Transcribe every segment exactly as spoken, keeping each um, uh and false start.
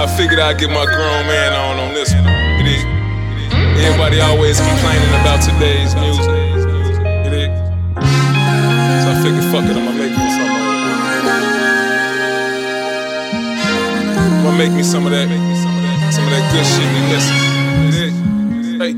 figured I'd get my grown man on on this one. It is. Everybody always complaining about today's music. It is. So I figured, fuck it, I'ma make me some of it. I'ma make me some of that, some of that good shit we listen. It is. Hey.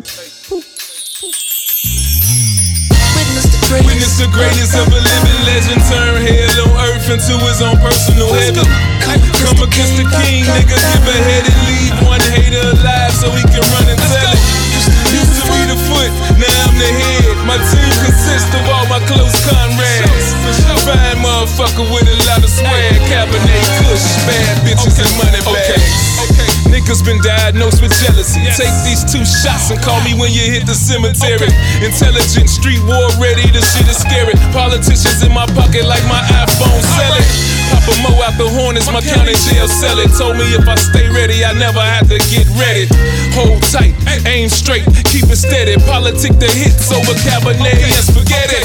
Witness the greatness of a living legend, turn hell on earth into his own personal heaven. Come against the king, nigga, give a head and leave one hater alive so he can run and tell it. Used to be the foot, now I'm the head. My team consists of all my close comrades. Fine motherfucker with a lot of swag, Cabernet Kush, bad bitches and money bags. Niggas been diagnosed with jealousy. Take these two shots and call me when you hit the cemetery. Intelligent, street war ready, the shit is scary. Politicians in my pocket like my iPhone selling. Papa Mo out the Hornets, my county jail cell it. Told me if I stay ready, I never have to get ready. Hold tight, aim straight, keep it steady. Politic the hits over Cabernet and spaghetti.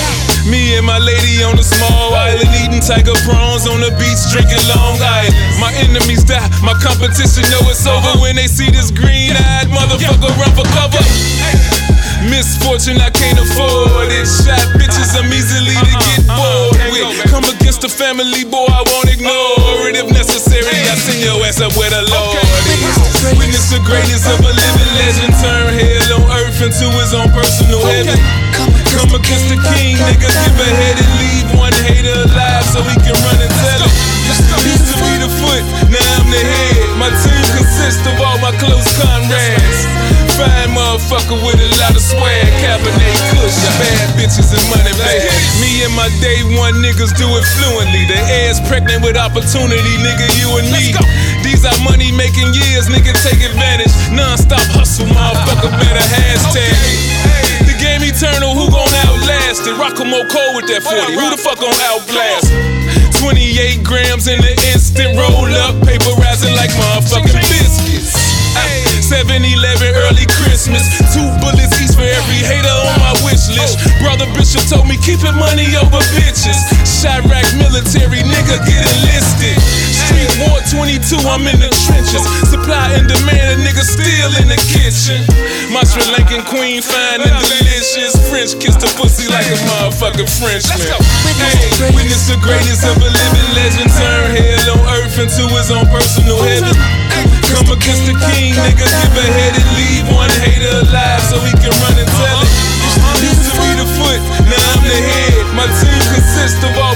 Me and my lady on a small island, eating tiger prawns on the beach, drinking Long Island. My enemies die, my competition know it's over when they see this green-eyed motherfucker run for cover. Misfortune I can't afford it. Shot bitches I'm easily to get bored with. Come against the family, boy, I won't ignore it. If necessary, I send your ass up where the Lord is. Witness the greatness of a living legend, turn hell on earth into his own personal heaven. Come against the king, nigga, give a head and leave one hater alive so he can run and tell it. Used to be the foot, now I'm the head. My team consists of all my close comrades. Fine motherfucker with a lot of swag, Cabernet Kush, bad bitches and money bags. Me and my day one niggas do it fluently. The air's pregnant with opportunity, nigga, you and me. These are money making years, nigga, take advantage. Non-stop hustle, motherfucker, better hashtag it. The game eternal, who gon' outlast it? Rock 'em more cold with that forty, who the fuck gon' outblast it? twenty-eight grams in the instant roll up, paperizing like motherfucking biscuits. seven eleven early Christmas, two bullets each for every hater on my wish list. Brother Bishop told me keepin' money over bitches. Chirac military, nigga, get enlisted. Street War twenty-two, I'm in the trenches. Supply and demand, a nigga still in the kitchen. My Sri Lankan queen fine and delicious. French kiss the pussy like a motherfucking Frenchman. Hey, witness the greatest of a living legend, turn hell on earth into his own personal heaven. Come against the king, nigga, give a head and leave one hater alive so he can run and tell it. Used to be the foot, now I'm the head. My team consists of all